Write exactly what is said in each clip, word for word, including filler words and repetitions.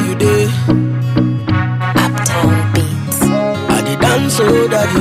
you dey? Uptown Beats. I dey dance oh daddy.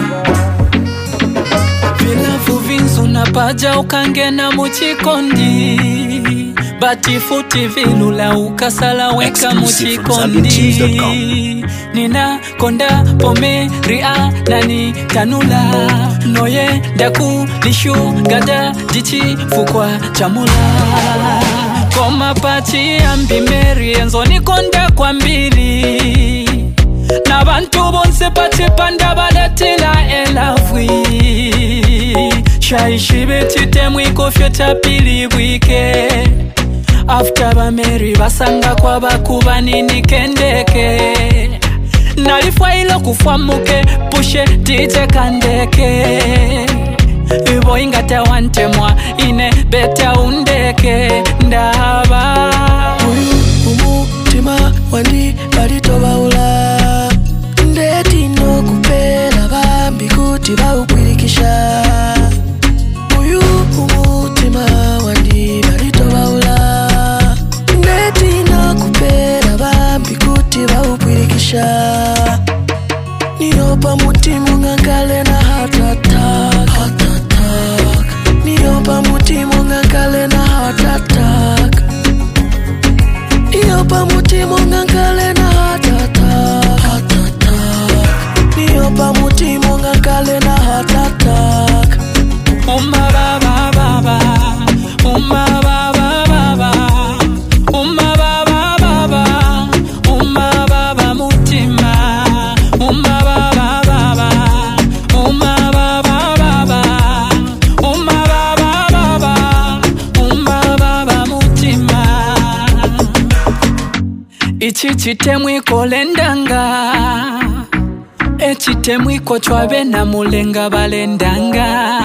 Vila fuvinsu na paja ukangena muchikondi, bati futi vilula ukasala weka muchikondi. Nina konda pome ria nani tanula, noye daku lishu gada jichi fukwa chamula. Koma pachi ambi meri enzo ni konda kwa mbili, na bantu bonse pachi panda baletila elavwi. Shaishibe chite mwiko fyota pili wike, after ba meri basanga kwa bakuba nini kendeke. Nalifwa ilo kufwa muke pushe tite kandeke. Ibo ingate wante mwa ine beta undeke ndaba. Uyu umu tima wandi barito baula, ndeti no kupela bambi kuti baukwirikisha. Uyu umu tima wandi barito baula, ndeti no kupela bambi kuti baukwirikisha. Niyopa mutimu ngangale na heart attack, heart attack. Niyopa mutimu ngangale na heart attack. Niyopa mutimu ngangale na heart attack, heart attack. Niyopa mutimu ngangale na heart attack. Umma baba baba, umma baba baba, umma baba baba, umma baba mutima, umma baba baba, umma baba baba, umma baba baba, umma baba mutima. Ichi chitemwiko lendanga, echitemwiko chwabe na mulenga balendanga.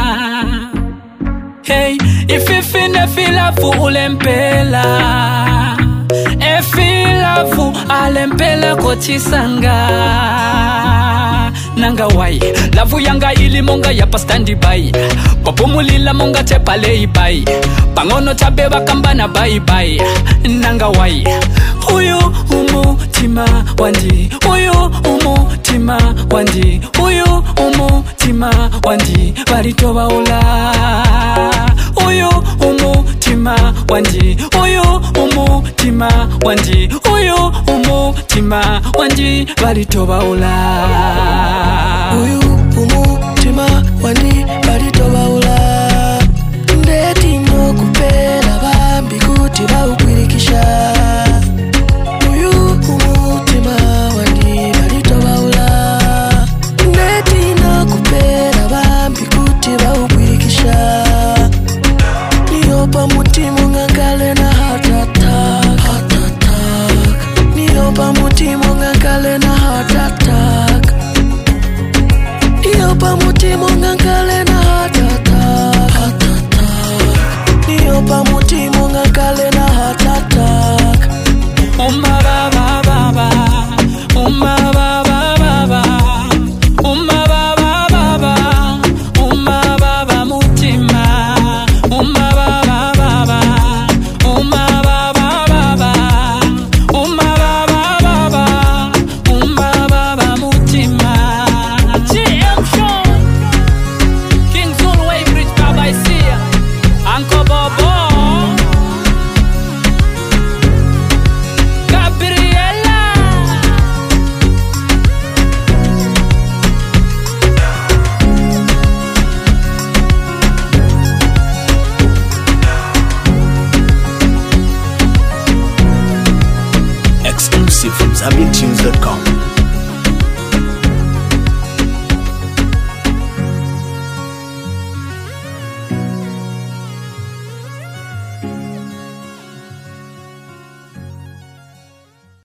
Hey, ififine filafu ulempela, efilafu alempela kochisanga. Nanga wai, lavu yanga ili monga yapa standi bai, popumulila monga tepale ibai, pangono chabeba kambana bai bai. Nanga wai, uyu umu tima wandi, uyu umu tima wandi, uyu umu tima wandi, barito baula. Uyu umu tima wandi, uyu umu tima wandi, uyu umu tima wandi, barito baula. Uyu umu tima wandi barito baula, ndeti no kupela bambi kuti baukwirikisha. Uyu umu tima wandi barito baula, ndeti no kupela bambi kuti baukwirikisha. Niyopa mutimu ngangale na heart attack, heart attack. Niyopa mutimu ngangale na heart attack. Niyopa mutimu ngangale na heart attack, heart attack. Niyopa mutimu ngangale na heart attack. Umma baba baba, umma baba baba, umma baba baba, umma baba mutima, umma baba baba, umma baba baba, umma baba baba, umma baba mutima. G M Show, King Zulu Bridge Baba Isia, Uncle Bobo, Gabriela. Exclusive from Zambia Tunes.